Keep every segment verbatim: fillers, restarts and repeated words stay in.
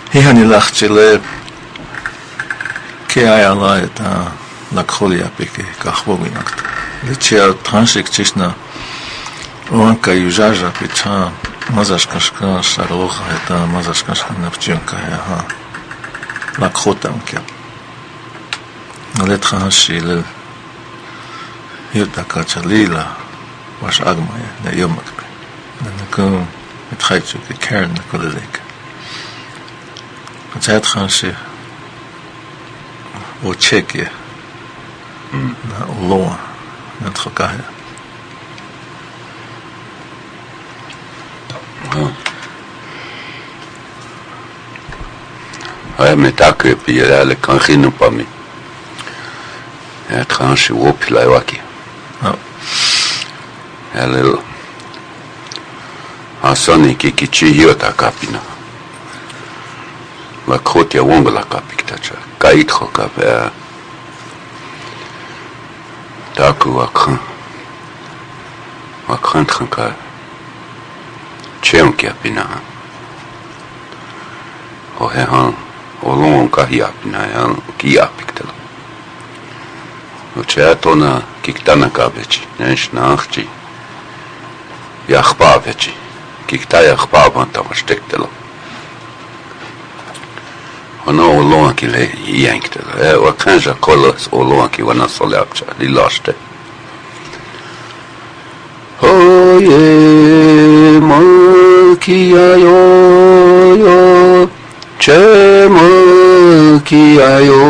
Ihan ilahchile ke ayala eta lakholia peke kahvoginakt. Lechia transhik chishna onka yujaja picha mazashkashka sharoha eta mazashkashka napchunka ha lakhotam kya. Let transhil yutaka chalila wash agmaya na yomakbe. Nanako met khaychu ke kern kolelek. Het gaan ze o checken na loa na trokaja. Hij met dat kun je eigenlijk kan geen op me. Het gaan ze op laiwaki. Hele asani kikichi hiota kapina. La kotia wonga la kapiktacha kait khoka ba taku wakhan wakhan khanka cheon kia pina o he han o long ka hi apina ya ki apiktela o chatona kiktana kabechi nesh nachchi ya khpabechi kikta ya khpaban tamashtektela Ona oloa ki le yankte. E wa kanja kolos oloa ki wana soleapcha li laste. Oye malkia yo yo che malkia yo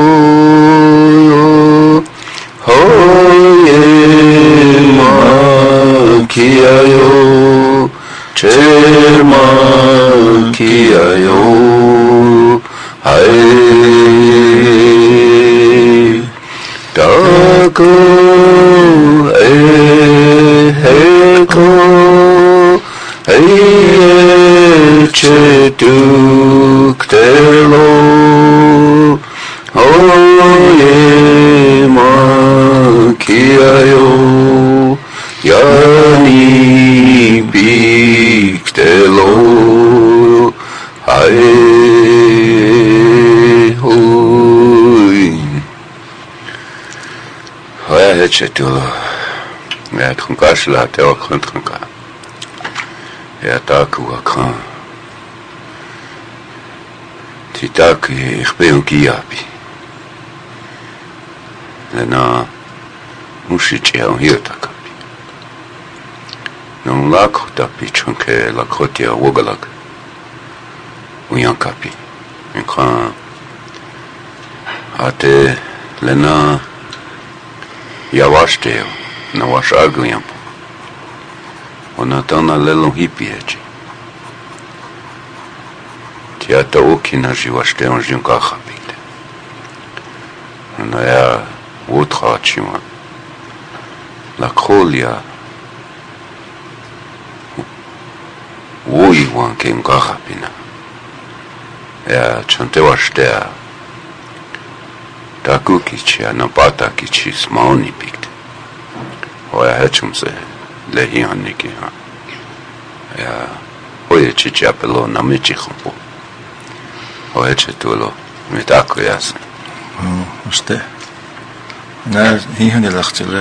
yo Oye malkia yo che malkia yo Hey, Dago, hey, hey, go, hey, che, duk, telo, oh, ye, ma, kia, yo, yani, bik, telo, hey, Chetulo, ja, Trunkashla, der Kontrunka. Ja, Takuakan. Titaki, ich bin Giabi. Lena Mushichi on Hirtakapi. Non Lakotapi, Chunke, Lakotia, Wogalak. Uyankapi. Inkan. Ate Lena. Ja washteo, na wash agliampo. Ona tana lelo hipiechi. Tiata okina ji washteo junka khapite. Ona ya wotra chima. La kholia. Woi wan ken khapina. Ya chante washtea. Taku kichi anapata kichi smaoni pikt. Oya hechum se lehi aniki ha. Ya oye chichi apelo namichi khampo. Oye chetulo mitako yas. Oh, uste. Na hier de lachtele.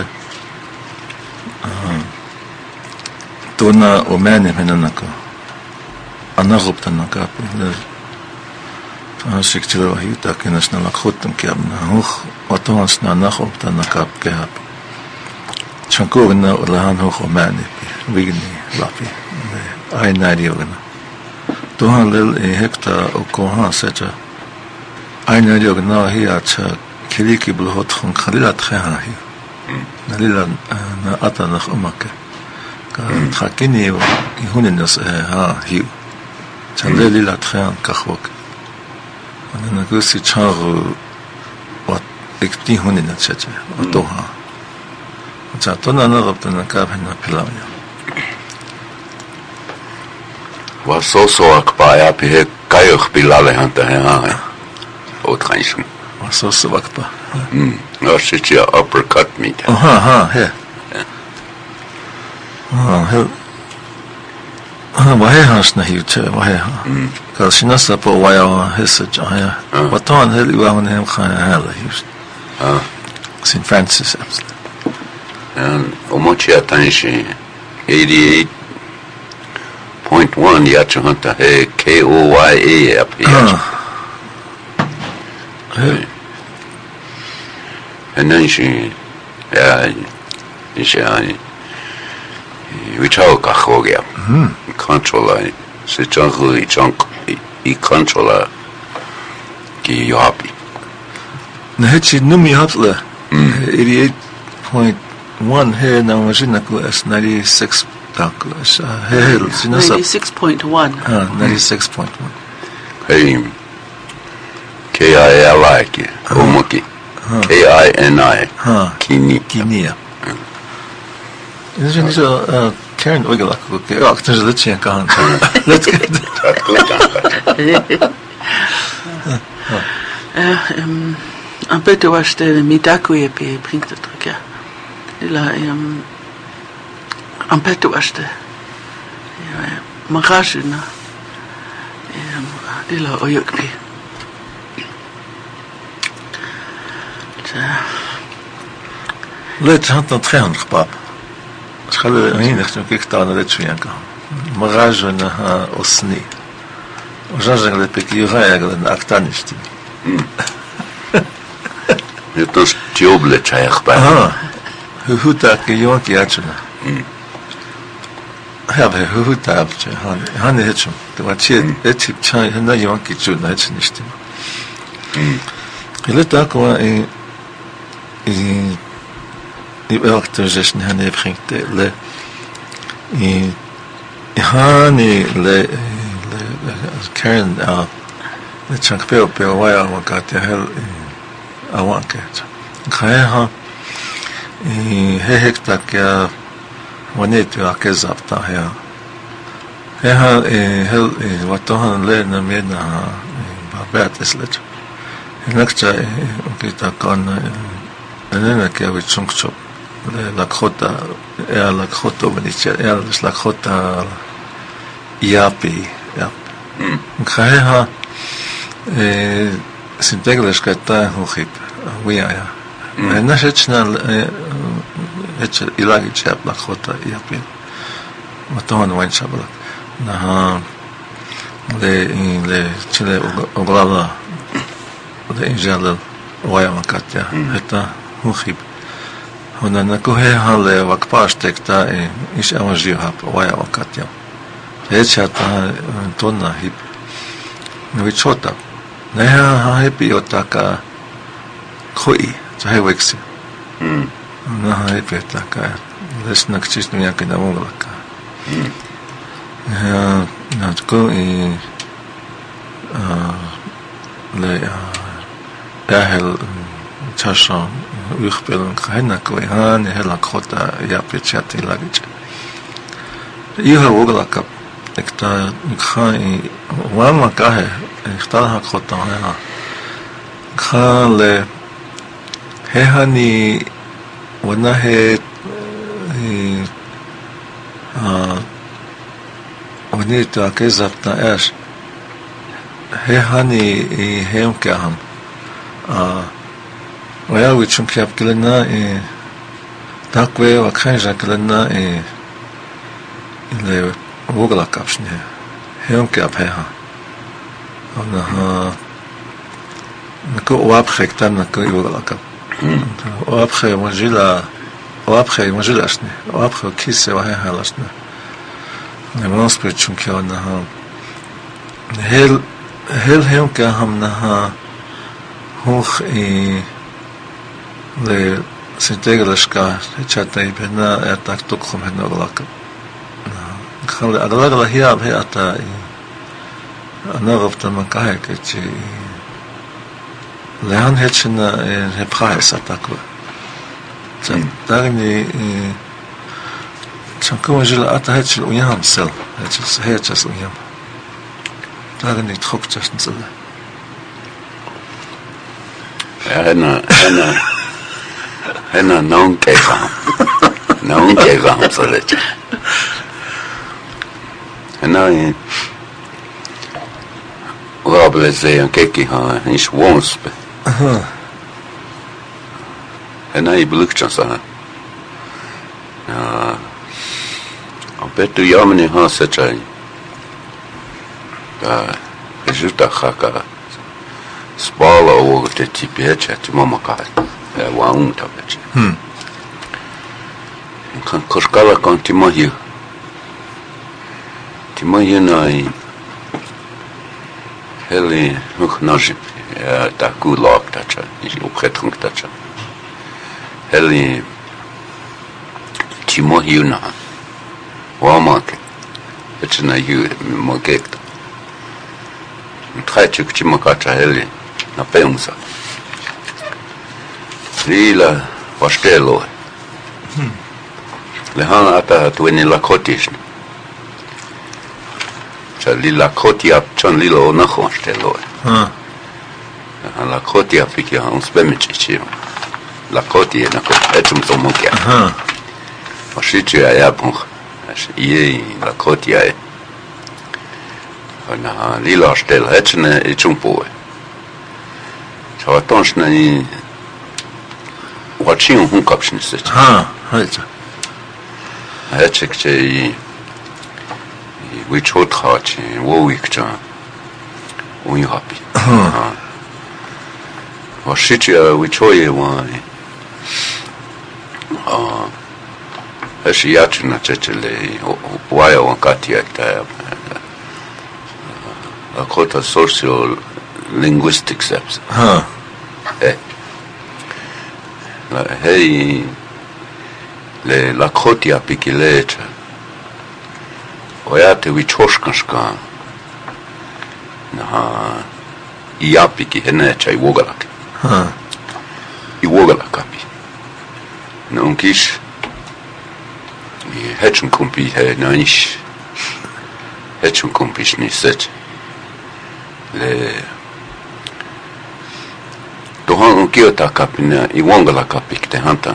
Tona omene menanako. Anagoptanaka. Ashikchilo hita kenashna lakhotam kiamna hoch otohansna nachopta nakap kehap chankogna ulahan hoch omani vigni lapi ai nariogna tohan lel e hekta okohan secha ai nariogna hi acha kiliki blhot khon khalila tkha hi nalila na ata nakh umaka ka khakini hunenas ha hi chandeli la tkha kakhwok Ana gusi charu wat ikti huni na chacha otoha. Cha tona na rapta na kapna pilaya. Wa so so akpa pe kayo pilale hanta ha. O trainshun. Wa so so akpa. Hm. No shit ya uppercut me. Aha ha he. Ah he. Wahe hans na hiuche wahe ha. Ka sinasa po waya hisa jaya. Waton heli wa on hem khana hala hius. Ah. Saint Francis absolutely. And omochi atanshi eighty-eight point one yachunta he K O Y A up here. And then she yeah she we talk a hogia controller se changu i chunk i controller ki yapi Na hechi numi hapla eighty-eight point one here na machina ko as ninety-six taklas here sinasa ninety-six point one. ah ninety-six point one. hey K I L I ki omoki K I N I Ha kini kinia. Is er niet zo uh, Karen Oigelak ook? Ja, ik denk dat je een kant. Let's get Un peu de waste midaku et puis bringt het terug. Ja. Ila um un peu de waste. Ja, magazine na. Um ila oyokpi. Let had dat geen gepap. Schade een echt ook ik daar net zo janka. Magazine na osni. Ужажен le pekira na aktanist. het is tjoble chayach ba Ah. Hoe hoe dat je jonk jachna. Ja, we hoe hoe dat je han han het zo. Dat je het tip chay na jonk je na het niet. Let dat ko in in die welke zesde han heeft ging le in han le as Karen uh the chunk pel pel why I got the hell I want it. Kaya ha he hektak ya wanet ya kezapta ya. He ha hel watohan le na medna babet islet. Nekta okita kan anena ke with chunkchop le lakhota ya lakhota benicha ya lakhota yapi ja. Kaya ha eh sintegles kata hochip wia ja. En als het snel het ilagi chap lakhota yapi. Wat dan wijn sabla. Na le le chile oglala de injal waya makatja eta hochip. Hona na kohe hale wakpastekta is awanji hap waya makatja. Hechata tonna hip. No chota. Neha ha hipi otaka khoi. Chahe weksi. Mm. Na ha hipi otaka. Lesnak chisnu yakina monglaka. Ja, na tko i le ahel chasha ukhpelun khana ko han hela khota ya pechati lagich. Iha woglaka ekta khai wama kahe ekta ha khota ha khale hehani wana he ah ونيت كذبنا ايش هي هاني هم كهم اه ويا ويتشم كياب كلنا ايه تاكوي وكخنجا كلنا ايه اللي وغلا كابشني هم كياب هيها انا ها نكو وابخي كتان نكو وغلا كاب وابخي مجيلا وابخي مجيلا اشني وابخي كيسي وهي هالاشني نماز بچون که آنها هل هل هم که هم نها هوخ ای ل سنتگلش که چاتای بنا اتاک تکخم هنر لاک خال ادلاگ لهیا به اتا انا گفت ما که که لهان هچن هپخاس اتاکو دارنی شنكو جل أتا هتش الأيام سل هتش هتش الأيام تاغني تخوك تشت نسل أنا أنا أنا نون كيفهم نون كيفهم صلت Näin Raabeleseen kekihan is wonspe. Aha. Näin blukchan sana. Ja. Betu jamni han sechai. Da juta khaka. Spala o te tipecha ti mama ka. Ja wa un tabecha. Hmm. Kan koskala kan ti mahi. Ti mahi nai. Heli nog najip. Ja ta kulak tacha. Is opgetrunk tacha. Heli ti mahi na. Wamak. Het na ju mogekt. Trajtjuk ti makacha heli na peumsa. Lila vastelo. Hmm. Lehan ata tueni lakotish. Cha lila kotia chon lilo na vastelo. Ha. La kotia piki han spemichi. La kotia na ko etum to mokia. Aha. Washichi ya ponch. Ie la kotia e. Na lila stel hetne e chumpo. Chavatons na ni watchin hun kapshin set. Ha. Halt. Hetsek che we chot khachi wo wikcha. Un happy. Ha. Washichi we choye wani. Ah. Eshi yachina chechele waya wakati yakta akota social linguistic steps. Ha. Eh. La hei le la kotia pikilecha. Oyate wichoshkashka. Na iapiki henecha iwogalak. Ha. Iwogalakapi. Na unkish Hetchum kumpi he nanish. Hetchum kumpish ni set. Le Dohan ukiota kapina I wangala kapik te hanta.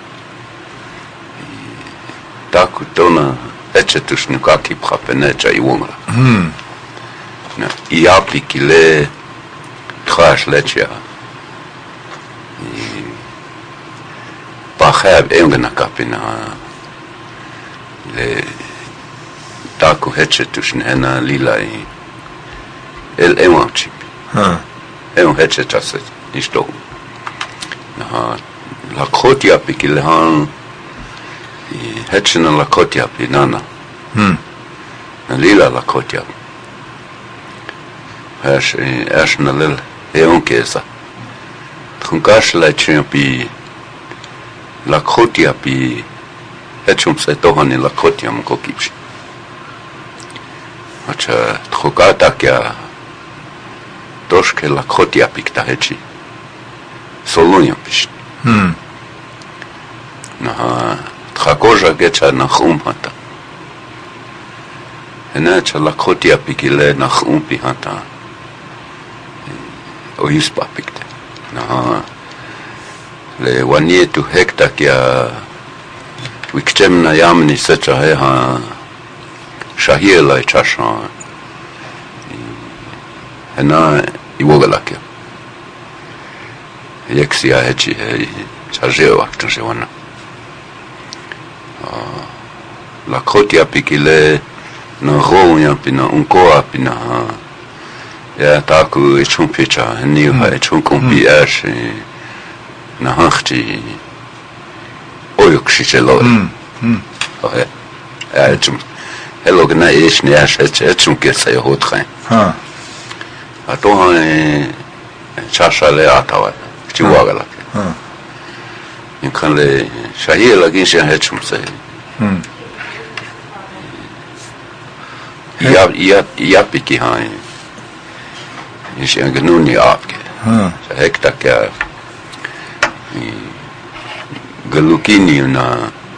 Taku tona etchetush nukaki prapenecha I wangala. Hmm. Na I apiki le trash lechia. Pachab eungana kapina. Le taku hetchetush ena lila I el ewanchip. Ha. Ewan hetchetas isto. Na la kotia pikilhan hetchena la kotia pinana. Hmm. Na lila la kotia. Hash ash na lil ewan kesa. Tunkash la champi la kotia pi Hetchum se tohani la kotia mko kipshi. Acha trokata kya toshke la kotia pikta hechi. Solunya pish. Hmm. Na trakoja gecha na khumata. Enacha la kotia pikile na khumpi hata. O yuspa pikte. Na le wanietu hekta kya Wikchemna yamni secha he ha shahila chasha hena iwogalake yeksia hechi he chajeo aktanse wana la kotia pikile na ronya pina unkoa pina ya taku echumpicha heni ha echunkumpi ash na hachti Oyukshichelo. Hmm. Hmm. Oh ja. Ja, etsum. Hello gna ish ni ash etsum kesa yo hotrein. Ha. Ato han chasha le atawa. Chiwagala. Ha. In kan le shahir la gin shen etsum se. Hmm. Ja ja ja piki han. Ish en gnuni apke. Ha. Sa hekta ka Galukini na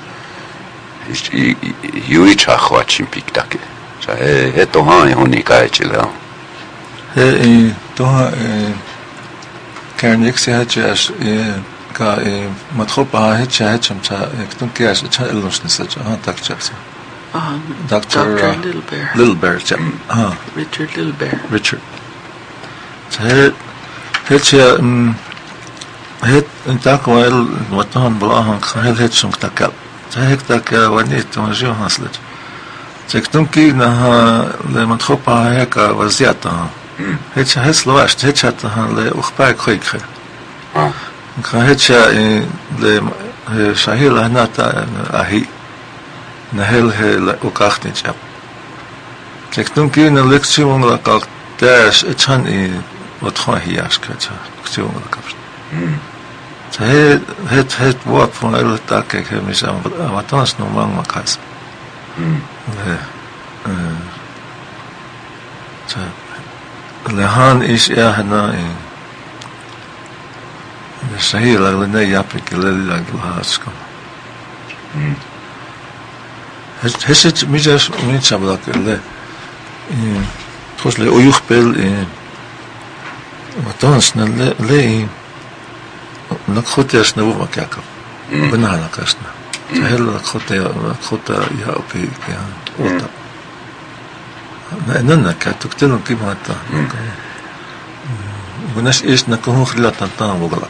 yuicha khwachim piktake. Sa he to han honi kai chila. He to ha kan yeksia hachas ka matkhop ha hachas hacham cha ktun kias cha elosnisa cha ha tak chapsa. Um, Doctor Doctor uh, Little Bear. Little Bear, ja. Ah, Richard Little Bear. Richard. Så het het je um het en tak wel wat han belang het het som takal. Så het tak wanneer toen je haslet. Zeg toen ki na le man khopa heka waziata. Het je het sloast het het le ukhpa khoik. Ah. Het je le shahil anata ahi. Nahel he ukachtnich. Zeg toen ki na lektion la kak dash ethan i wat gewoon hier sketsa. Lektion la kak. Så het het het wat van alle tak ik heb mis aan wat ons nog lang makas. Mm. Eh så lehan is er hana in det säger la nej jag fick lilla glaska. Mm. Het het mis mis sabla le eh tosle oyukhbel eh wat ons na le نقطة يشنو مكاكب بنانا كشنا هل نقطة نقطة يا أوكي يا وطا لأننا كتكتلون كيما هتا وناش إيش نكون خلال تنتان وغلق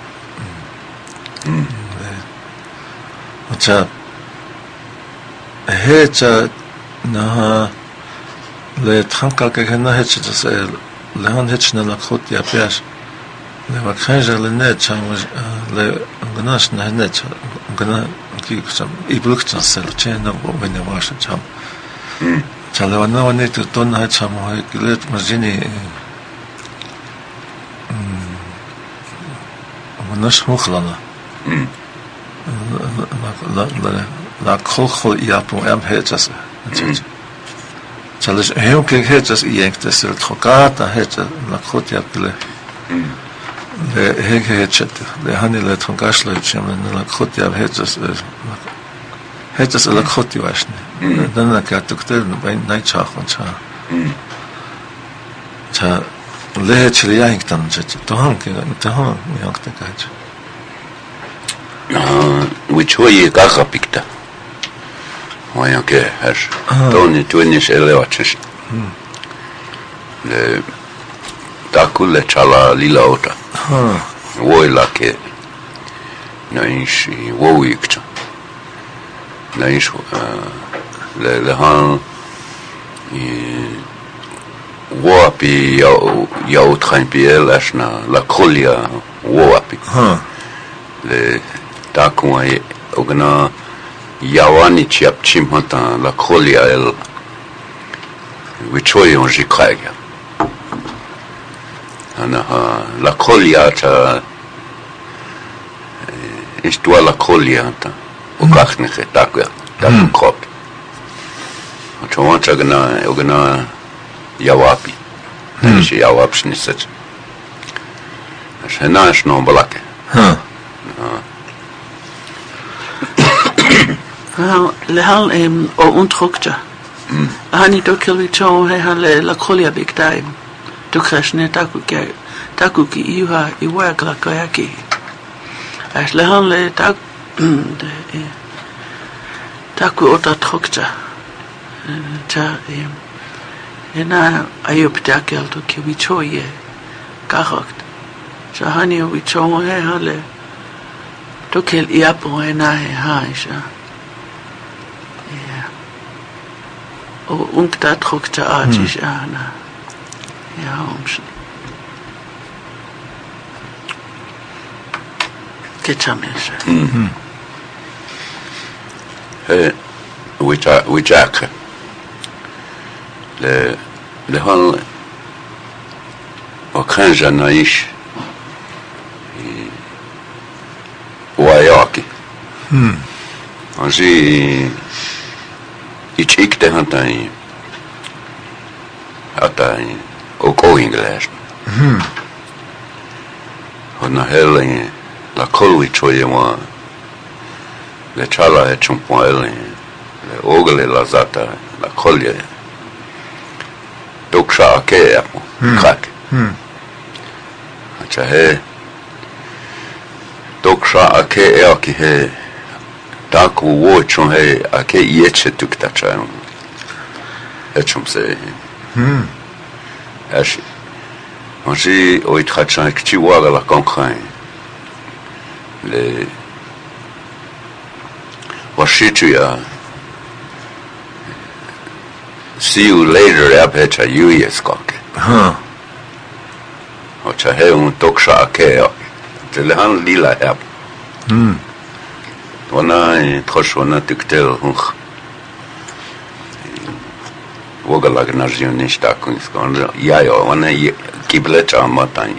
وشاب هيتشا نها لتخنقا كهنا هيتشا تسأل لهان هيتشنا نقطة يا بياش لما خرج للنت شام ل غناش نهنت غنا كي كسم يبلغ تنسل تشينا وين واش شام تشالو انا ونيت تون هات شام هاي كلت مزيني وناش مخلنا لا لا لا كل يابو ام هيتس تشالش هيو كي هيتس ينكتس الخقات هيت لا خط يابله هيك هيتشت لهاني لا تنقاش لا تشمل لا خط يا هيتس هيتس لا خط يواشني دنا كاتكتل بين ناي تشاخ ونشا تا له تشلي يانك تنجت توهم كي توهم يانك تكاج اه ويتشوي كاخا بيكتا ويا كي هاش توني تونيش اللي واتش ل تاكل تشالا ليلا اوتا ها ويلا كي نعيش وويكتا نعيش لهان وابي يو يو تخين بيل اشنا لا كوليا وابي ها ل تاكو اوغنا يواني تشيب تشيمتا لا كوليا ال ويتشوي اونجي كرايا انا لا كوليا تا استوا لا كوليا تا وكاخني تاكو تاكو كوب وتشوان تاغنا اوغنا يوابي نشي يوابش نسج عشان ناشنو بلاكه ها لهال ام او انتخوكتا هاني تو كيلوي تو هال لا كوليا بيك تايم تو كراشني تاكو كي تاكو كي يوها يواك لا كاياكي اش لهال تاك تاكو اوتا تخوكتا تا هنا ايوب تاكل تو كي ويتشوي كاخوكت شهاني ويتشوي هال تو كيل يابو هنا هايشا o unkta trokta artisch ana ja umschen ketchamesh mhm eh which which ak le le hal o kanja naish وياكي هم انجي يتشيك ده هنتاي هتاي او كو انجلش هم هنا هلا لا كولوي تشوي ما لا تشالا اتشمبويل لا اوغلي لا زاتا لا كوليا دوكشا كي كراك هم اچھا ہے دوکشا اکے اکی ہے tak wo chon he ake yeche tukta chayum echum se hmm ash onji oit khatchan kchi waga la concran le washitua see you later up at you yes kok huh o cha he un toksha ake le han lila app hmm wana troshona tuktel hunch wogala gnazionista kunskon ja ja wana kiblecha matan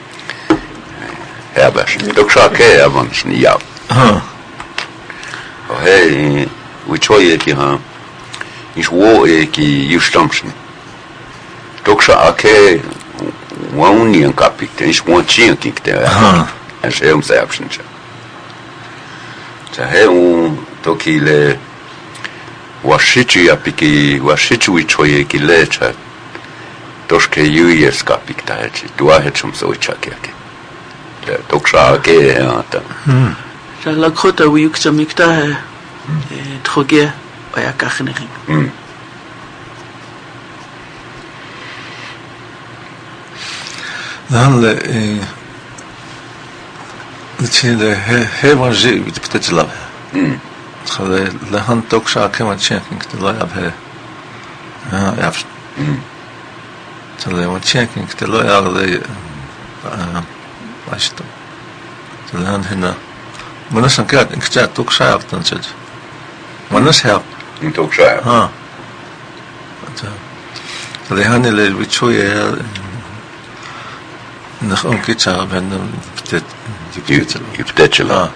herbash toksha ke avans ni ja huh o hey wichoye ki ha is wo e ki justamsen toksha ake wani en kapit is one chin kikte huh as hem se option cha he un toki le washichu ya piki washichu wichoye ki le cha toshke yuyes kapik ta he dua he chum so chake ke toksha ke ata hmm Ça la crotte où il y a mikta trogué à la carnerie. mm dan le le he vange peut-être là mm خذ لهن توكشا كما تشيكينج تلا يابه ها يابش mm تلا يوم تشيكينج تلا ياغلي باشتو تلهن هنا مناس كات انكتات توكشا يابتن سج مناس هاب toksha ها تلهن اللي بتشويه نخون كيتشا بهن بتت yiptechela ها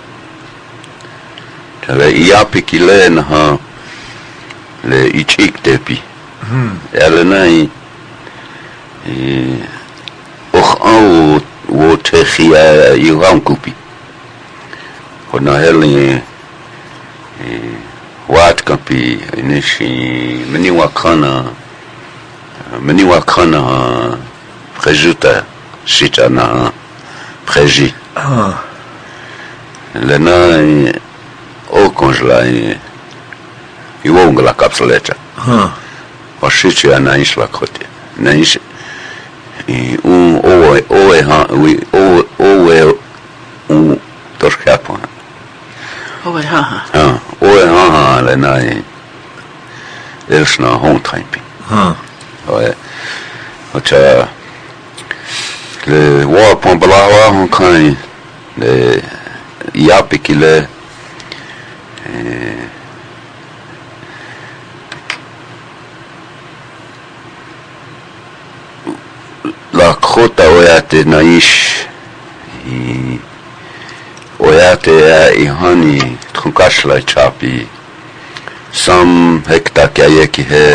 tala ia pikile na ha le ichik tepi هم ele nai e och au wo techia i rankupi ona hele e wat kapi inishi meni wakana meni wakana prejuta shitana preji ها le nai o congelai i wong la capsuleta ها washichu ya naish la kote naish i un owe owe ha we owe owe un torkapo Oh ouais, ha ha. ha owe ha ha le nai elsna hon traipi ها owe ocha le wa pon balawa hon kai le yapi le la crota oiate naish i oiate i hani trunkashla chapi sam hekta kaya ki he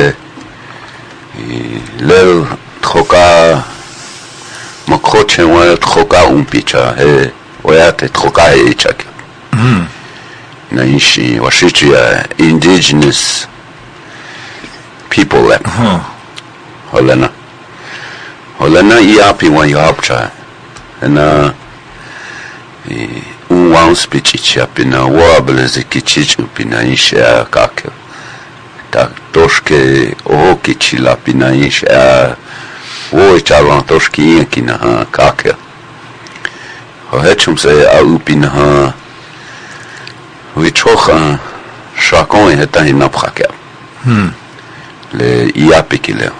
i lel troka makroche wa troka umpicha he oiate troka he chak هم naishi washichi ya indigenous people that ها holena holena iapi wa yapcha na e un wan spichicha pina wable zikichichu pina isha kake ta toshke o kichila pina isha o chalan toshki kina kake ho hechum se a upina ha wichoch chacun est un après هم le iapi kile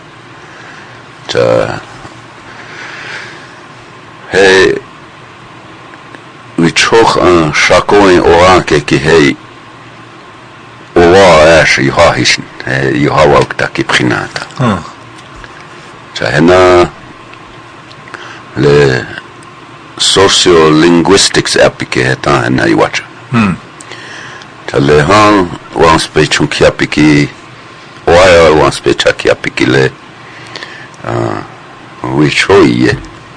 ta he wichoch un chacun aura que qui he owa ash i ha hisn he i ha wakta ki prinata ها ta hena le sociolinguistics apike heta hena i watch هم Tale han wan spechun kia piki oaya wan specha kia piki le uh, wichoye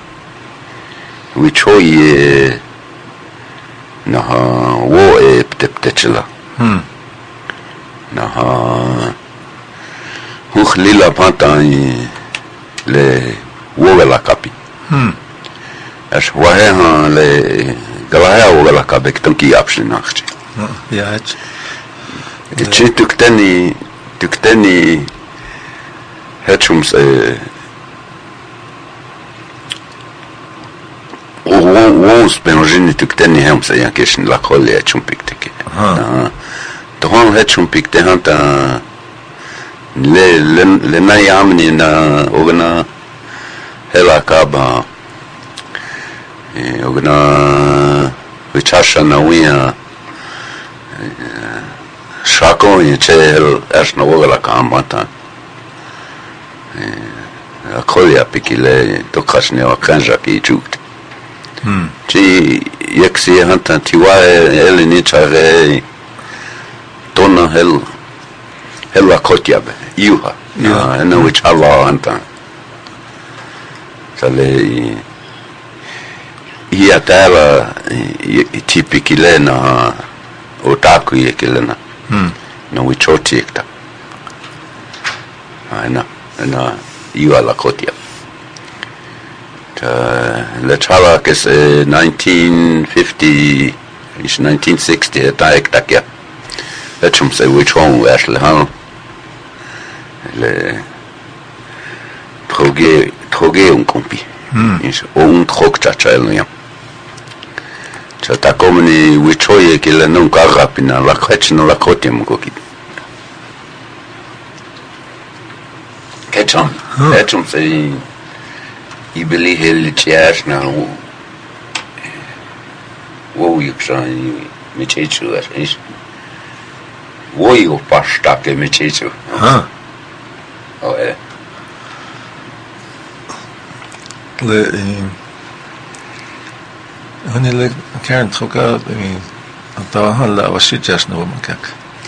wichoye na ha wo e pteptechela هم na ha huch lila pata i le wo la kapi هم as wahe ha le galaya wo la kapi tanki apshi nachchi Ja, Ci tykteni, tykteni hetsum se Wons benojini tykteni hem se jankeshin lakholli hetsum pikteke. Tohon hetsum pikte hanta le le le na yamni na ogna hela kaba ogna vichasha na uya Shako in cel erstna ogla kamata. A kolja pikile to kasne o kanja ki jukt. Hmm. Ci yeksi hanta tiwa elini chare tonna hel hella kotjabe iuha. Ja, en which Allah hanta. Sale ia täällä tipikile na otaku yekilena. Hmm. No we chotiekta. Aina, aina iuala kotia. Ta le chala kes nineteen fifty, is nineteen sixty eta ektakia. Lechum se which one asle han. Le troge troge un kompi. Hmm. Is un trokcha chalnia. Chata komni wichoye kile non karapina la khechno la khotem kokit. Ketchum. Ketchum se ibeli hel chiash na wo. Wo yukshan michechu as. Wo yu pasta ke michechu. Ha. Oh eh. Le Hani le kern troka ta han la washitjas no makak.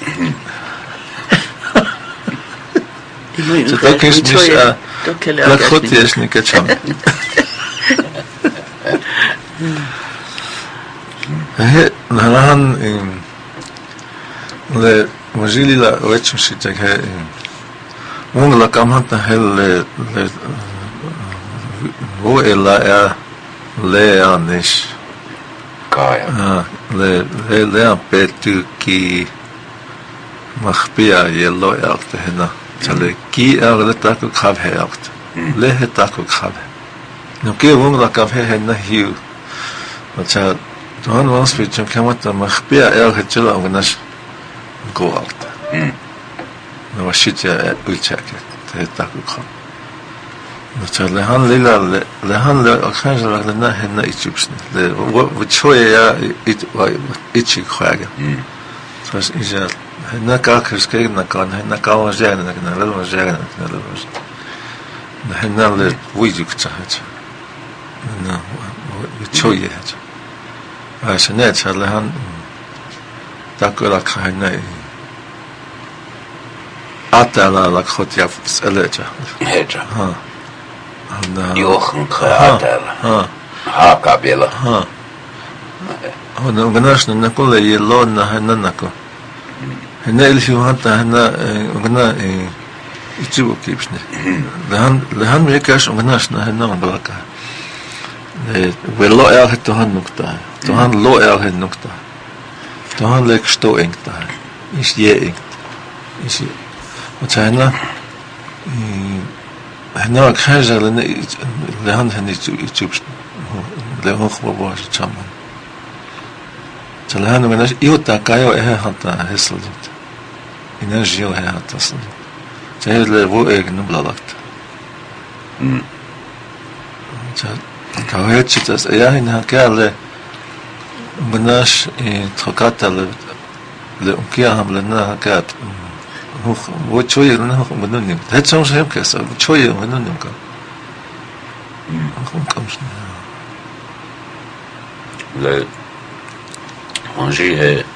Så då kan jag la khotjes ni kacham. He han le wajili la wachum shitak he un la kamata hel le wo ela er le anish Kaya. Ah, le le le petu ki machpia yello elt hena. Chale ki er le taku khab he elt. Le he taku khab. No ke wong la khab he hena hiu. Macha don was fit chum kamata machpia er he chula ognash go elt. No washitya ulchake he taku khab. Macha le han lila le han le akhanja la na hena ichupsne. Le wichoya ya it ichi khwaga. So is ja hena ka khske na kan hena ka wajana na na le wajana na le wajana. Na hena le wijuk tsahat. Na wichoya hat. Ah shnet le han takula khana atala la khotya seleja. Heja. Ha. Jochen Krater. Ha. Ha kabela. Ha. Ona ganashna nakula yelona hananako. Hena ilfi hanta hena gana ichibu kipsne. Lehan lehan mekash ganashna hena balaka. Velo er het han nukta. To han lo er het nukta. To han lek sto engta. Is je engt. Is wat hena هنا حاجة لنا لهن هني يتوبش لهن خبوا شامن تلهن مناش يوتا كايو إيه حتى هسل إنرجيو إيه حتى صل تهيد لبو إيه نبلا لقت كاوهيت شتاس إياه إنها كاله مناش تركات ل لأمكيهم لنا كات 뭐 저희 그러나 뭐는 대충 생각해서 저희 뭐는 거. 음, 깜깜스네. Le manger है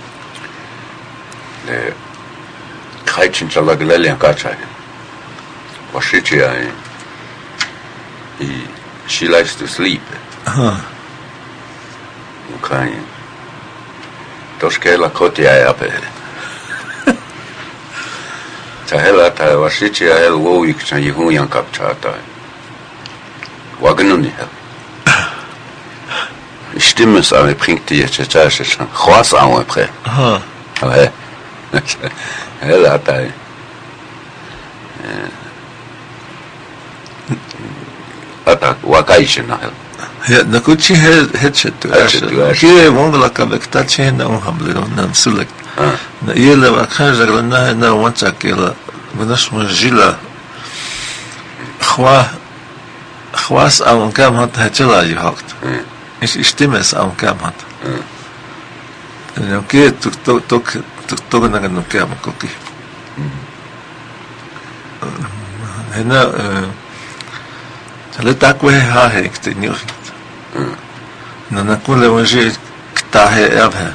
le खाइचिन चला गले ले का चाहिए वशिची है he she likes to sleep हाँ okay तो उसके ला कोटी आया पे Tahela ta wasichi hel wo ik chan yihu yang kap chata. Wagnu ni hel. Stimmes aber bringt die jetzt schon Cross auch après. Aha. Aber hell hat er ata wakaishi na hell. Ja, na kuchi headset tu. Ki wongla ka bekta chen na hamle na sulek. Na yela wa khaja na na wancha kila. Banash mjila. Khwa khwas au kam hat hatla jehakt. Ich ich stimme es au kam hat. Ja, okay, tu tu tu tu na no kam koki. Hena le takwe ha hekt ni. Na na kule waje kta he erha.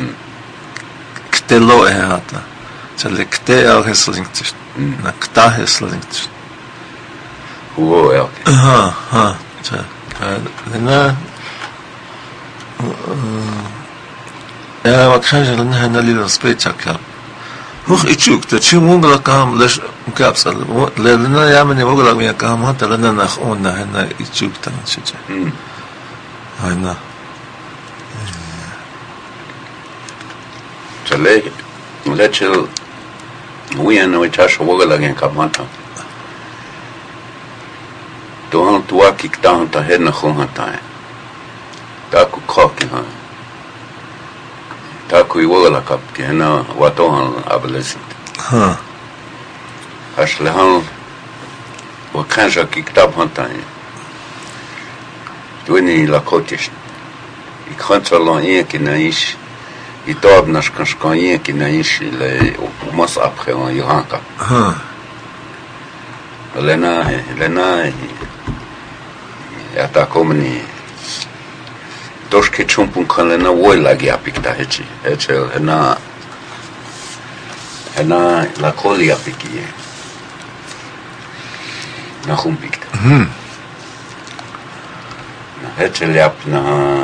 Ktelo he hata. Chale kte er heslingt. Na kta heslingt. Wo ja. Ha ha. Cha. Hena ja, wat gaan ze dan naar Lille Spectakel? Hoe ik zoek dat je mogelijk kan les kapsel. Lena ja men mogelijk weer kan had lena naar onna en ik zoek dan zit. Hm. Hena. Chale, lechel we en we chash mogelijk in kamata. Toen tu akik dan ta hen gewoon ta. Ta ku kroki ha. Ta ku iwola kap kena watohan ablesit. Ha. Ashlehan wa kanja kitab hantai. Tuini la kotish. Ik khantsala een naish. Itab nash kashkan een naish le mas après on yohanka. Ha. Lena lena ata komni Doške čumpun kan na vojlagi apikta heči. Hečel na na la koli apiki. Na humpikta. Mhm. Na hečel yap na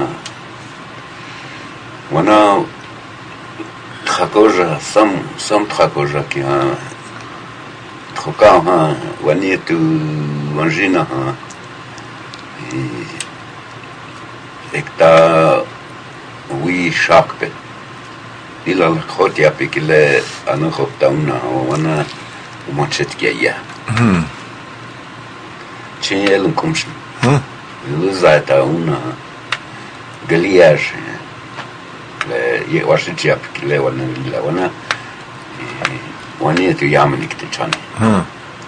wana thakoja sam sam thakoja ki ha troka ha wani tu wanjina ha. Ekta we shakpe ila khoti apikile ana khopta una wana umachet kia Mhm. Chel kumsh Hm. Uzata una galiage le ye washiti apikile wana ila wana wani tu yamnik te chani Ha.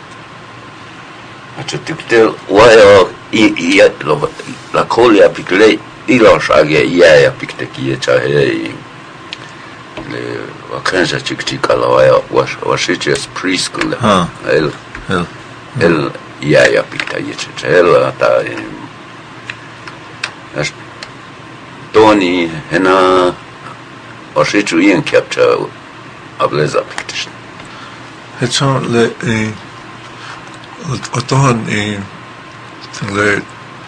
acho tiktel wa i la koli apikile ila shage ya apikte ki chahe le wakanja chikchika la wa wash washiti preschool Ha. el El. el ya ya apikta yeche el ta as Tony hena washitu yen capture ableza apiktish Hetson le e otohan e le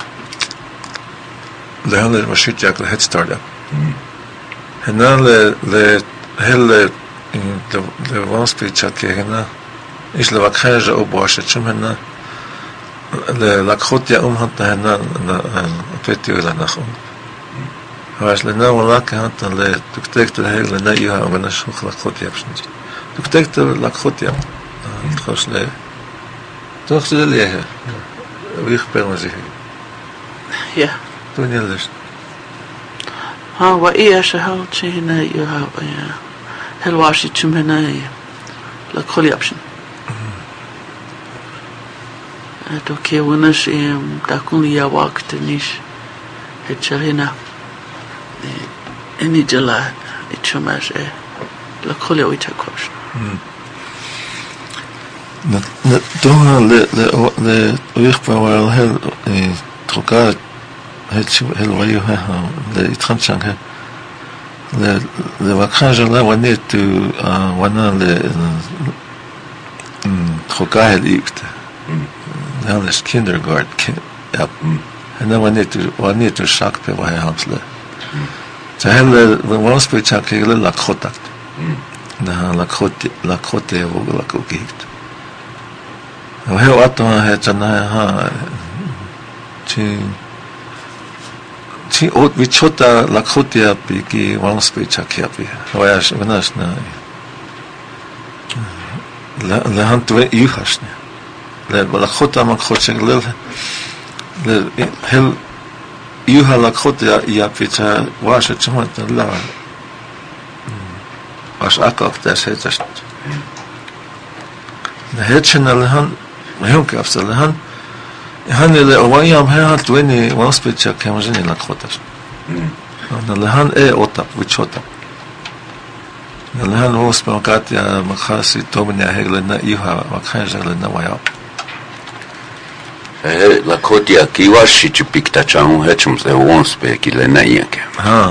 le hanle mashit jak le head start up. Hena le le hel de de wanspe chat ke hena is le wakhaja o boashe chum hena le la khot ya um hat hena na petti la nakhum. Haas le na wala ka hat le tuktek le hel na yuha wa na shukh la khot ya bshn. Tuktek la khot ya. Khos le toch ze le wie spelen zich. Ja. Toen je lust. Ha wa ia se hal china you ha ja. Hel washi chumena la koli option. Ato ke winas em takuni ya wakt nish het chalina. Eni jala it chumas e la koli wita kosh. Na na toen le le le weer wel heel troka het heel wat je ha le tranchang ha le le wakhaja la wanet tu wana le troka het ikt. Dan is kindergarten ja en dan wanneer tu wanneer tu shak pe wa hamsle. Ze hele was pe chak hele la khotat. Na la khot la khote wo la kokit. We heel wat dan het na ha chi ti od vichota lakhotia pi ki wans pe chakia pi voyage venas na la la hantu yuhasne la lakhota man khotsen lel le hel yuha lakhotia ya pita washa chmat la was akaf das hetast na hetchen alhan هيك أفضل هن هن اللي أويام هي تويني واسبتشا كمجني لخوتش أنا لهن إيه أوتاب وتشوتاب لهن واسبن قات يا مخاسي تومني هيك لنا يها مخانج لنا ويا إيه لخوتيا كيواشي تبيكتا تشاو هتشم زي وانسبيك لنا يك ها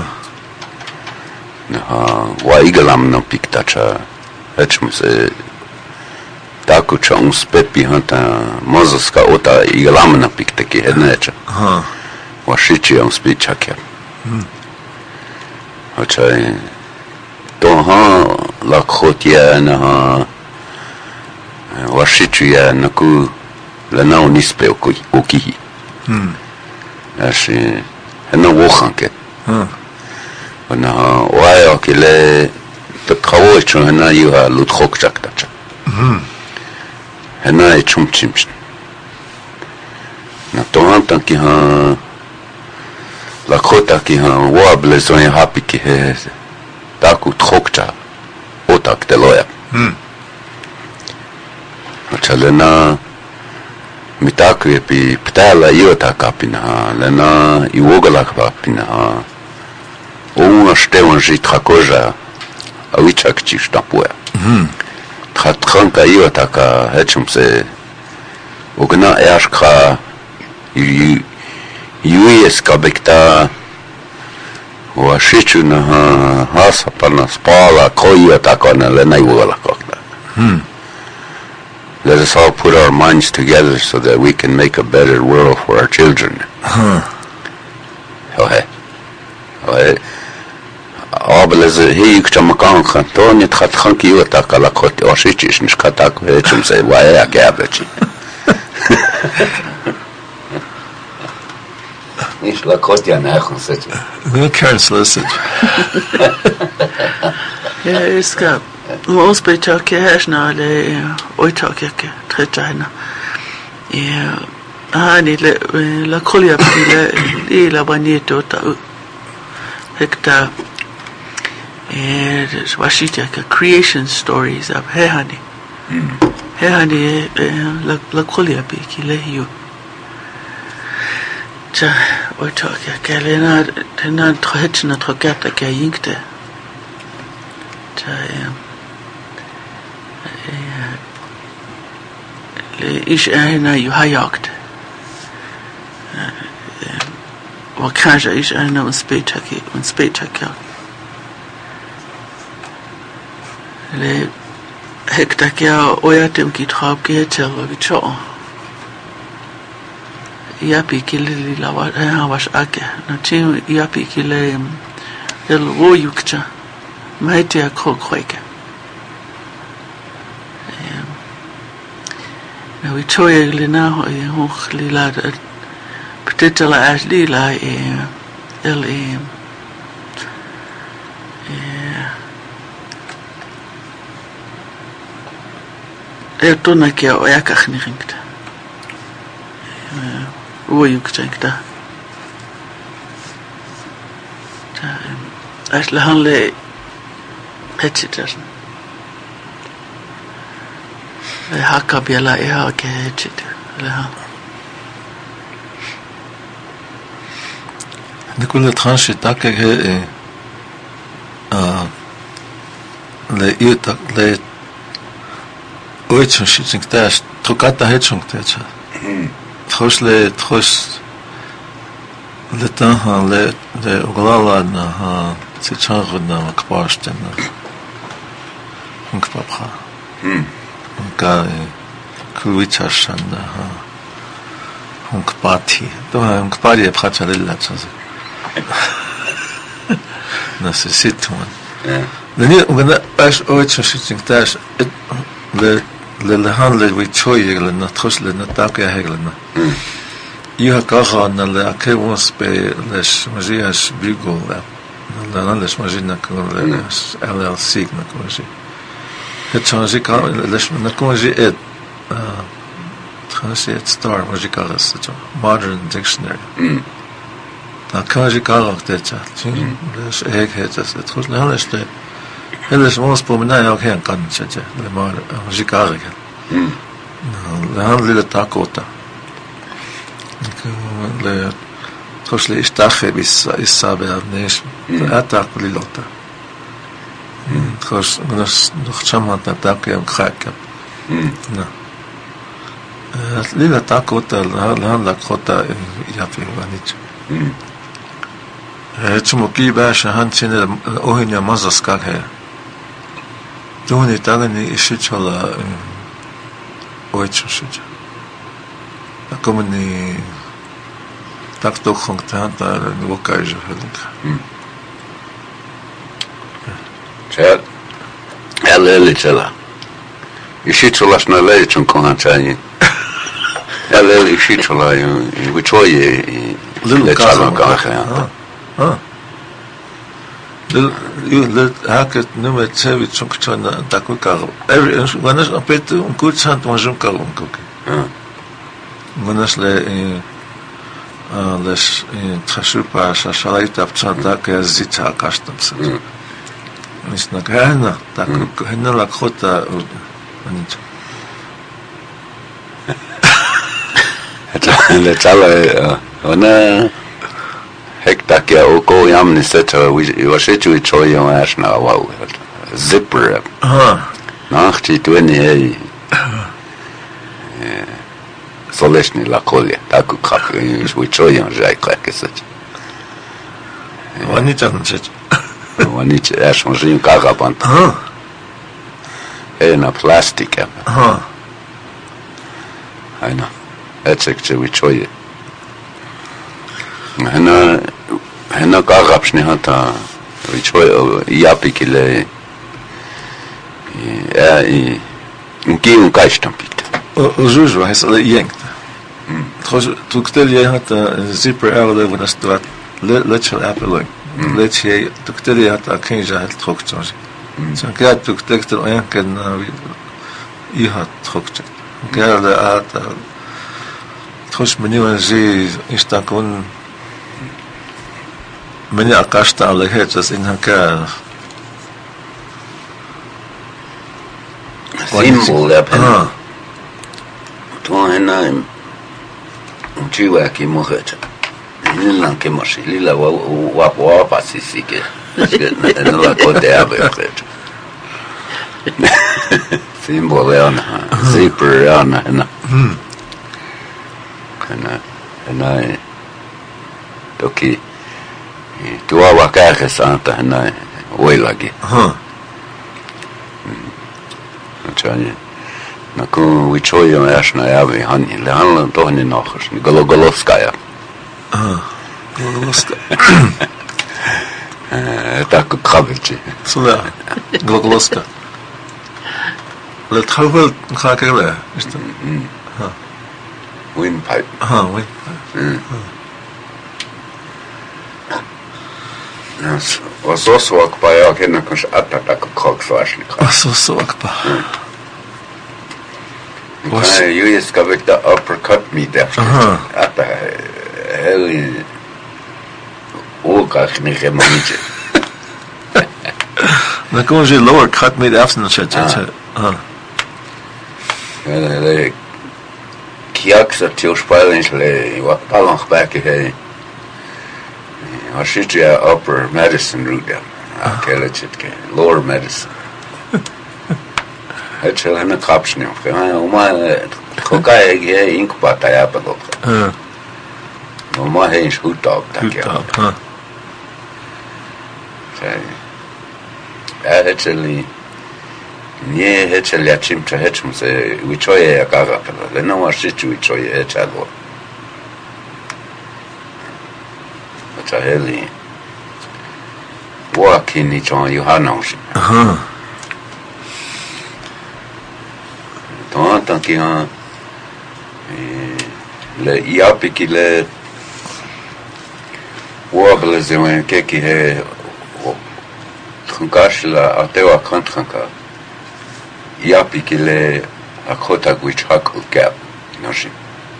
ها وايغلام نو بيكتا تشا هتشم زي tako čo on spepi hanta mozoska ota i glamna piktaki hednecha aha washichi on spepi chakya achai to ha la khotia na ha washichi ya naku la na unispe oki hm ashi hena wokhanke ha na waya kile tkawo cho hena yuha lut khok chakta hm هنا يتشم تشمش نتوان تانكي ها لكوتا كي ها وابل زوين هابي كي هي تاكو تخوكتا اوتاك تلويا هم وچلنا متاكو يبي بتالا يوتا كابينا لنا يوغلا كابينا او اشتيون جي تراكوجا اويتشاك تشتامبويا هم خطخان كايو تاكا هتشمسه وغنا اشكا يو يويس كابكتا واشيچنا هاسا پنا سپالا كويو تاكا نلنا يولا كوكتا hmm let us all put our minds together so that we can make a better world for our children huh okay okay أبلز هي كتمكان خنتوني تخطخن كيو تاكلا كوتي وشيتش مش كتاكو هيتشم سي وايا كابتشي إيش لا كوتي أنا أخون سيتش we can't solicit Ja, iska uspeta ke hashna le oita ke ke tretana. Ja, hani le la kolia le le la banieto ta hekta eh washita ke creation stories of hehani. Hehani la la kolia pe ki le hiyo. Ja, oita ke ke le na na tretna trokata ke yinkte. إيش أنا يهايقت وكانش إيش أنا ونسبيتك ونسبيتك ل هكتك يا وياتم كي تخاب كي تلو بتشو يابي كيلي لا واش أكه نتيم يابي كيلي الو يكتا ما هيتي أكو خويك we toy lina ho lila petitela as lila e el e e tona ke o ya khniringt o yukta ta as la han le petitasen haka biela e ha ke chit la نقول tranche tak ke a le yutak le oitsun shitsing tas trokata hetsung tsa tros le tros le tan le le oglala na ha tsachar na kpasten na kpapha hm ka kuichashan na ha hunk party to hunk party pratchalilla tsa necessito le ni ugana as oitsun shitsing tas le le le handle we choy le na tros le na tak ya hegle na iha kaha na le akevons pe les mazias bigol la na les mazina con les L L C na koji het change ka les na koji et transit star musicales modern dictionary na koji ka oktecha les ek het es het goed na les Helles mos pomina ook hen kan zetje le maar musicale le han lille takota le trošli štache bis iz sabe avneš atak lilota troš nas noch chamat na tak jam khaka na lille takota han la kota ja pivanich Čemo ki baš han čine ohinja mazaskak he Doni tagani išichala ojčo šiđa Ako meni tak to kontanta no kaže velika. Čel, ela ele čela. Išiculaš na lečom končanje. Ela ele išicula i vičoje i lečalo kahe. Ah. Lil lil haket nume cevi čunkčana tako kao. Every vanas opet un kutsant možem kao koke. Ah. Vanas le les trasupa šalaita pčanta ke zita kastam se. Mislim gana tako hena la kota anit. Le čala ona hektakia oko jamni seta washetu ichoyo ashna wow zipper Aha. Nachti tweni ei Solešni la kolje, tako kako je svičojem žaj kako se. Oni tam se. Oni će aš možem kako pan. Aha. E na plastika. Aha. Ajna. Ecek će svičoje. Hena hena kako pšni hata svičoje japikile. Ja i unki un kajstampit. Juju has le yankt. Trots tuktel je hat zipper alle van de straat letchel appel. Letch je tuktel je hat kenja hat troktsons. Zo gaat tuktel en kan i hat trokt. Gerde at trots menu ze ista kon meni akashta alle het as in haka. Symbol der pen. Tuo enaim Uchiwa ki mohecha. Lila ke moshi lila wa wa wa pasisike. No la kote abe krecha. Symbol yana. Zipper yana na. Kana na toki tuwa wa kaje santa na oilagi. Aha. Chani na ko vičojem ashna javi hani le hanlan tohni nachos ni Gologoloskaya. Aha. Gologoloska. Eh tako khavelchi. Sula. Gologoloska. Le travel khakele. Ist. Ha. Windpipe. Aha, oui. Nas was ook bij jou kennen kan je attack kok swashni. Aso so akpa. Was you is covered the uppercut me there. Aha. Atta heli ook als niet gemanietje. Dan kon je lower cut made after the chat. Ah. Ja, le kiaks dat je spelings le wat palang back he. Ashitya upper medicine route. Okay, ke lower medicine. Het zal een kapsje of gaan, maar kokai je inkpata ja pelo. Ah. No maar hij is goed op dat ja. Ah. Zij. Ja, het zal nie het zal ja chim het chim se wichoye ya kaga pelo. Le no ashitya wichoye het zal. Het heli. Walking ni John Johannes. Aha. Tant tant qu'il y a le iapi ki le wabla zewen ke ki he tronkash la atewa kontranka iapi ki le akota gwich hakul kap noshi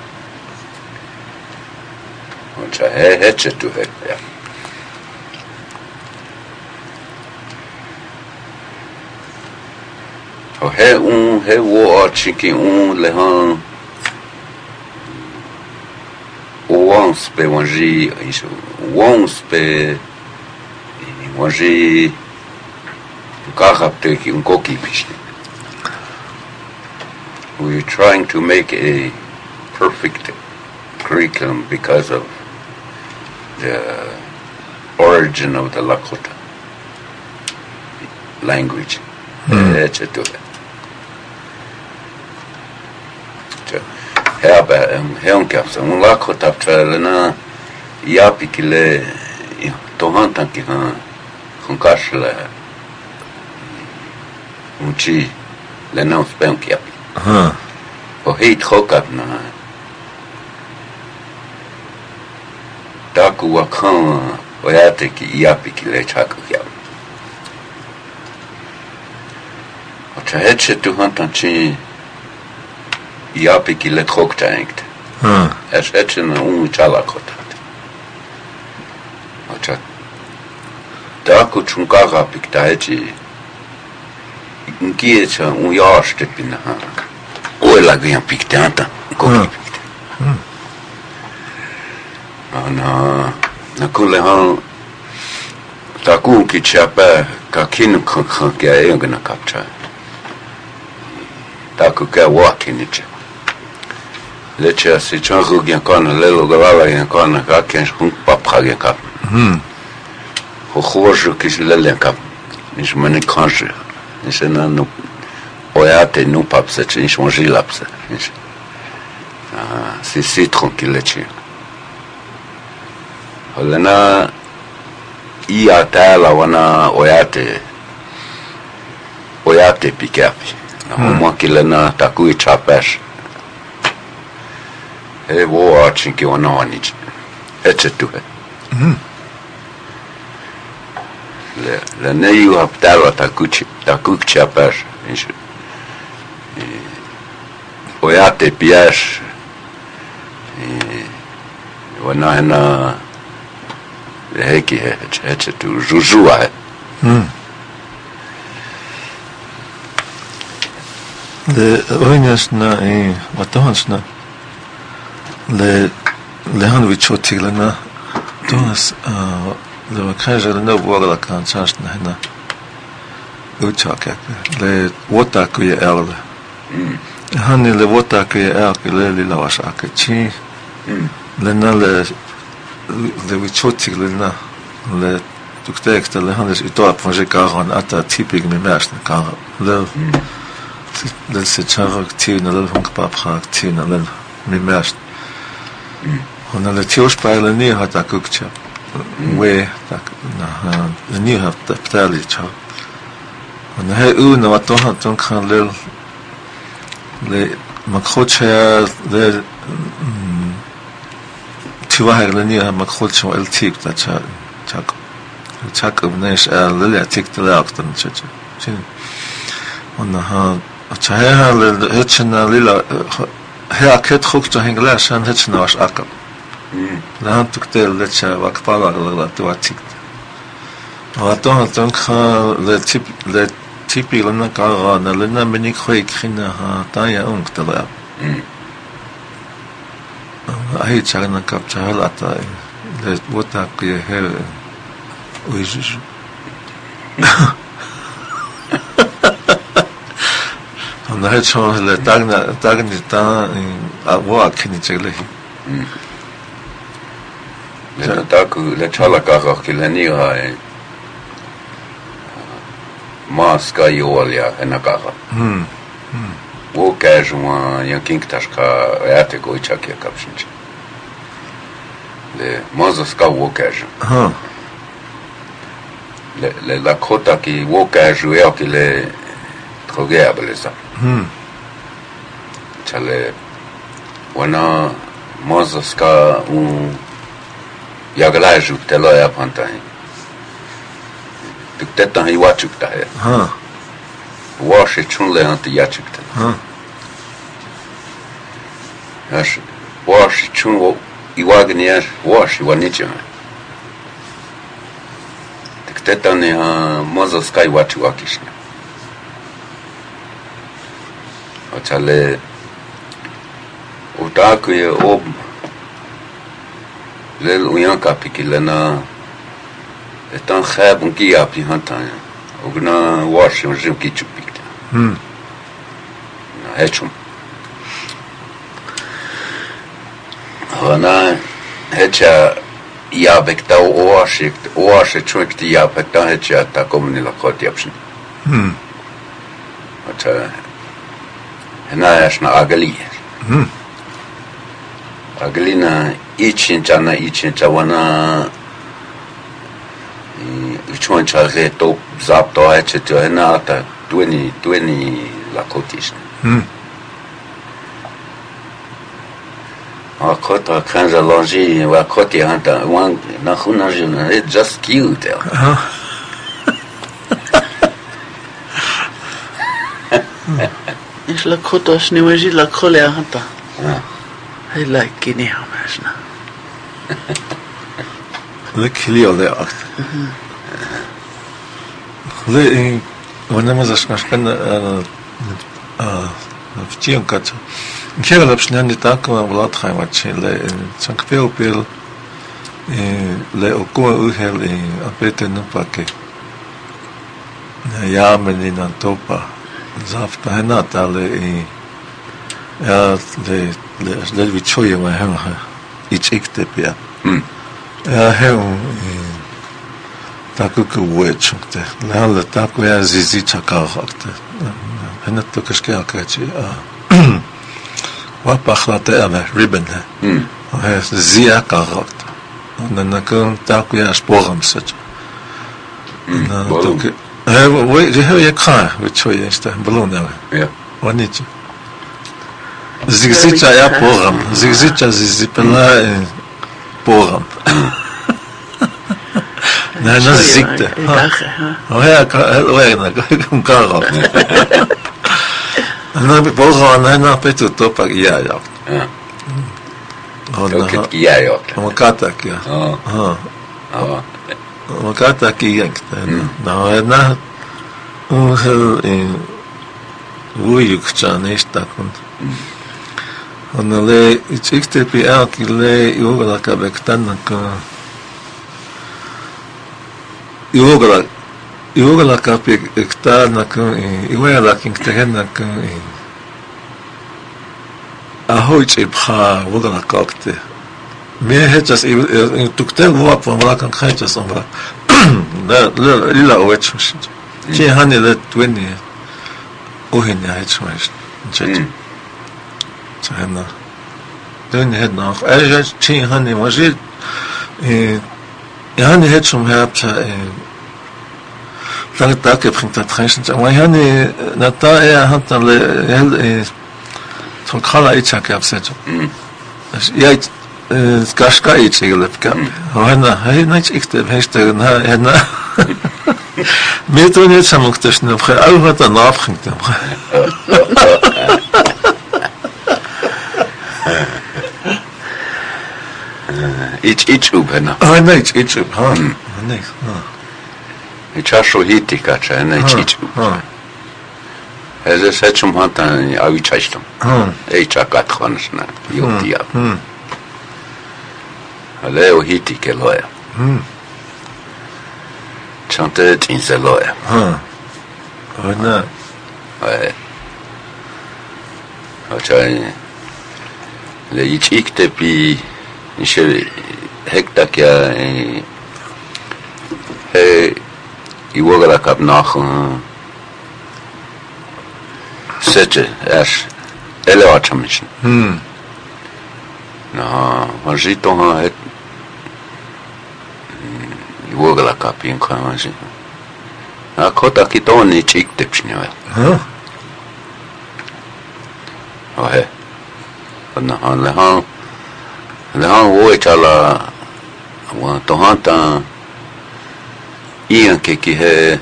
oncha he heche tu he ya o he un he wo a chiki un le han once pe wanji once pe wanji karapte ki un koki pishni. We're trying to make a perfect curriculum because of the origin of the Lakota language. Mm. Hea heon kapsa un Lakota pchalena iapi kile tohantan ki han kashla unchi le não spem ki iapi. Huh. O heit khokap na taku wakan oyate ki iapi ki le chaku ya o chahetche tu hantan chi iapi ki le khok tankt Huh. es hetche na un chala kotat o cha taku chunkara pikta hechi Inquieta un yaste pina o la gyan piktanta koki pikta ana na kule han taku ki chapa ka kin kan kan ke ayanga kapcha taku ka wakinicha lecha si changu gyan kana lelo gawala gyan kana ka ken hun papra gyan kap Hmm. ho khojo ki lelen kap nish mane kanche nish na no oyate no papse nish mangi lapse nish ah c'est c'est tranquille chi holana ia tala wana oyate oyate pikapi na mo kilena taku chapesh e wo achin ki wana anich etchetu le le neyu aptalo takuchi takuk chapesh nish oyate piash wana na heki heche tu jujua Hmm. Le oinas na e watons na le le han vichotigla na tos uh le wakaja no bola kan chans na na uchaka le wota ku ye elve han le wota ku ye el le le la wasaka chi le na le le vichotigla na le tuk tekst le han is uto apanje karan ata typig me mersn kan le le se charok ti na le hunk pa prak ti na le me mersn on le tiosh pa le ni hat akukcha we tak na le ni hat tali cha on he u na wato hat ton kan le le makhocha le ti wa le ni ha makhocha el tip ta cha cha Chak obnesh lili atik tila aktan chacha. Chin. Ona ha chaha le hetchna lila he aket khuk to hengla shan hetchna was akap. La han tuktel lecha wakpala la to atik. Wa to ha ton kha le tip le tipi lana ka na lana menik khoy khina ha ta ya ung tala. Ai chagna kap chahala ta le wota ke he Oui, je... je... On a hecho le tagna tagni ta a wa kini chele. Le taku le chala ka ki le ni ha e maska yolia ena ka. Hmm. Wo ka juma yankin tashka ate go chaki kapshinch. Le mazaska wo ka juma. Ha. Le, le Lakota qui woka joué qui les troguable ça. Hmm. Chale wana Mozaska un jagalaju telo ya pantai. Tukteta hi wachukta he. Ha. Washi chunle anti yachukta. Ha. Ash washi chun iwagnier washi wanicha. Tukteta ni mozaska iwachu wakishna. Ochale utaku ye ob lel uyan kapiki lena etan khab unki api hantanya ogna wash jim ki chupikta hm na hechum ana hecha ya bekta wash wash chukti ya bekta hecha ta komni la khoti option hm acha hena yashna agali hm Aglina ichin chana ichin chawana ichon chare to zap to eche to henata dueni dueni la kotish. hm A kota kanja longi wa koti hanta wan na khuna juna it just cute. יש לקחו אותו שנימג'י לקחו להחתה. I like Guinea hamashna. Le kilio le acht. Le ona ma zashmashkan a втем кат. Кера лапшня не так влад хаймачи le цанкпел пел le окуа ухел и апете на паке. Я мени на топа. Завтра хената le ja le le le vichoye ma hem ich ikte pia Hm. ja hem tako ku wechukte la la tako ya zizi chakakte hena to kashke akachi a wa pakhlate ama ribbon Hm. ha zia karakte na na kan tako ya sporam sach na to ke he we je he ya kha vichoye sta balona Ja. wanich Zigzita ja program. Zigzita zizipela program. Na na zikte. Oh ja, ja, na kom karo. Na program na na petu topa ja ja. Ja. Ona. Ook ja ja. Ona kata ja. Ah. Ha. Ah. Ona kata ki yankte. Na na. Uh in Wujuk chanesta kun. Ona le ichikte pi aki le yogala ka bektana ka yogala yogala ka pi ektana ka iwela kingtehena ka ahoich ibha yogala ka okte me hechas tuktel wap wala kan khachas amra la la ila owechus chi hani le twenty ohin ya hechmas chet China. Dann het nog. Er is tien hanne was het. Eh, ja, hanne het som hebt eh. Dan dat ik brengt dat geen. Maar hanne dat daar er had dan heel eh van kala iets heb gezet. Dus ja, eh gaska iets gelep kan. Hanne, hij niks ik de heeft er na hanne. Meer toen het samen tussen op al wat dan afging dan. Ich ich ubena. Ah, nee, ich ich ha. Nee. Ich hasho hitika cha na ich ich. Ha. Ez es hechum hatan avi chashtam. Ha. Ei chakat khansna. Yotia. Hm. Ale o hitike loya. Hm. Chante in se loya. Ha. Ona. Eh. Achai le ich ikte pi Nishe hekta kya he iwogala kap nach seche ash ele achamish. Hm. Na vajito ha het iwogala kap in kamaji. Na kota kitoni chik tepshnyo. Ha. Oh he. Na han le han le han wo chala wa to hanta ian ke ki he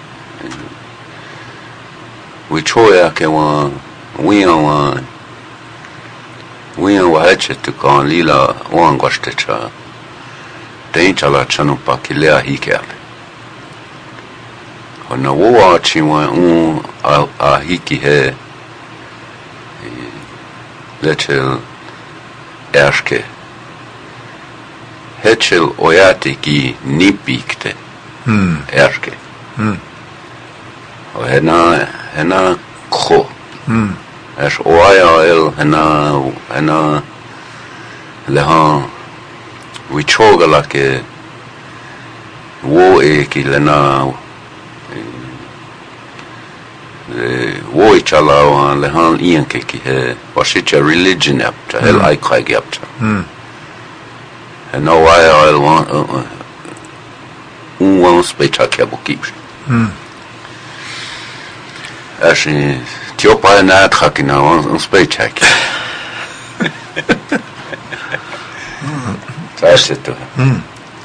we choya ke wa we wa we wa hache to kan lila wa ngoste cha te chala chanu pa ki le hi ke ona wo chi wa un a, a hiki he lechel erske hechel oyate ki nipikte Hmm. erske Hmm. o hena hena kho Hmm. es oya el hena hena lehan we chogala ke wo e ki lena wo chala wa le han ian ke ki he washita religion up to hel ai kai up to Hmm. and no why I want un wan specha ke boki Hmm. ashi tio pa na khakina un specha ke tasse to Hmm.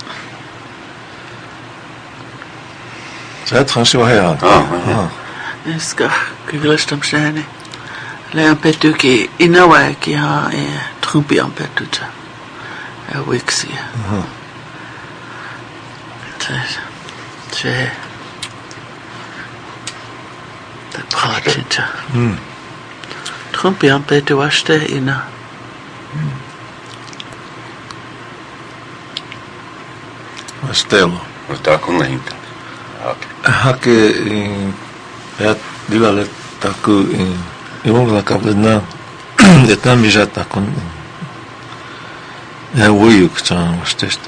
Ça tranche wa ya. Ah, Ska kiglastam shane. Le ampetu ki inawa ki ha e trupi ampetu ta. E wixi. Mhm. Che. Ta prachita. Hmm. Trupi ampetu ashte ina. Stelo. sta con lenta okay Hake in ya dila le taku in yung la kabna de tam já tá com é o eu que tá esteste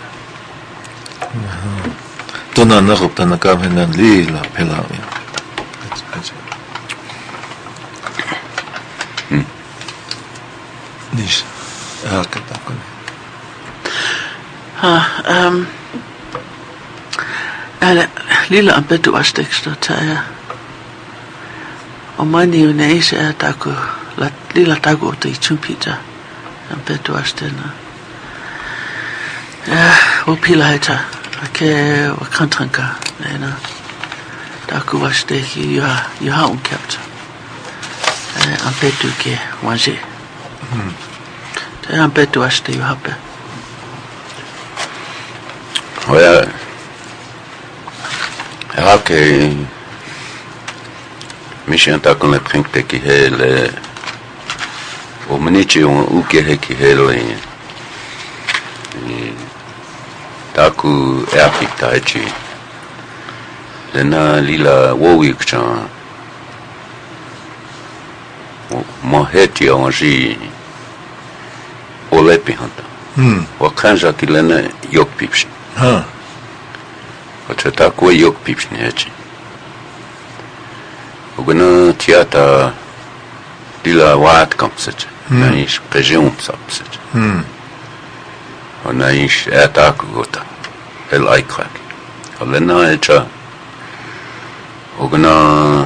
tô na na roupa na cabana ali lá pela hum nisso ah que tá com Ha, um, Älä, lilla on petu asteksta ja omani on ei se taku la lilla taku te chumpita on petu astena ja o pilaita ke o kantranka nena taku asteki ja ja on kept eh on petu ke wanje hm te on petu aste ju happe oya okay mission ta con le printe qui est le au minichi on u qui est qui est le taku epic taichi le na lila wowi kchan mo heti onji olepi hanta hmm wa kanja ki le na yok pips ha Oče tako yok pips neće. Ogna tiata dila wat kampseć. Na iš prežum sapseć. hmm Ona iš e tako gota. El aikrak. Alena echa. Ogna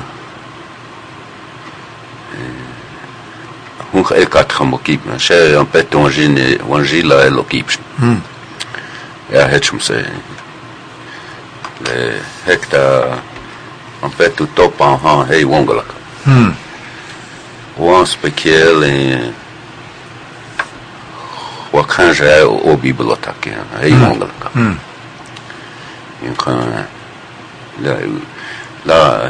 hun e kat khamokip. She un pet onjine onjila elokip. hmm Ja hechum se le hekta en fait tout top en han hey wongala hmm wan spekiel en wa kanja o bibliothèque hey wongala hmm en kan la la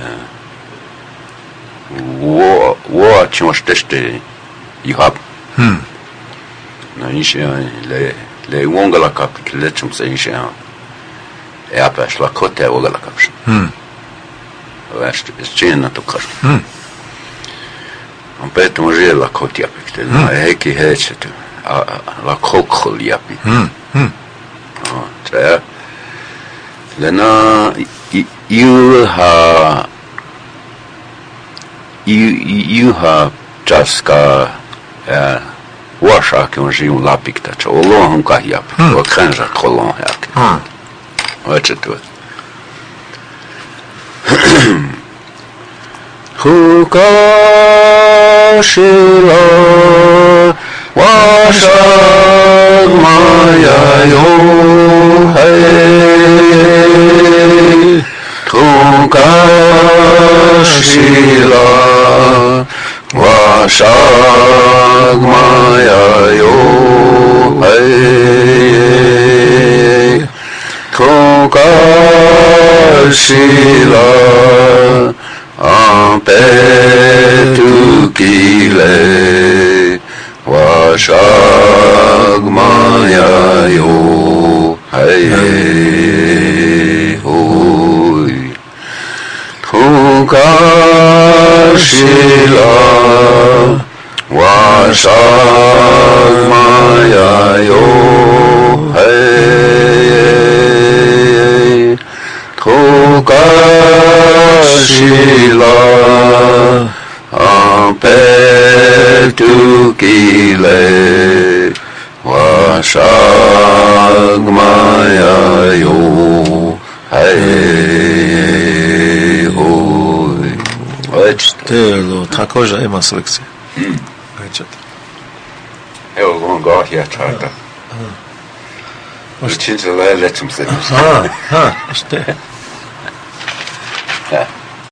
wo wo chonsteste you have hmm na ishe le le wongala kap le chum se ishe e apes la kote wongala kap hmm Vast is cena to kar. hmm On peut manger la côte yapik. Na heki hechet. La kokol yapik. hmm hmm Ça. Lena you ha you you ha jaska eh washa que on joue la picta. O lo on ka yap. O kanja kolon yak. hmm Watch it. Hukashila 와샤마야요 헤이 투가시라 와샤마야요 헤이 투가시라 아베투길레 와샤그마야요 하이 호이 투가시라 와샤그마야요 하이 투가시라 아베투길레 와샤그마야요 헤이 호이 Telo, tako že ima selekcije. Evo go on gahja čarta. Učin se le lećem se. Ha, ha, šta je? Ja.